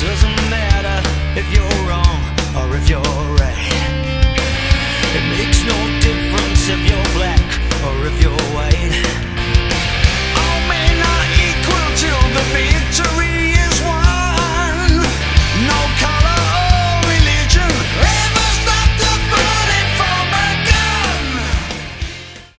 Doesn't matter if you're wrong or if you're right. It makes no difference if you're black or if you're white.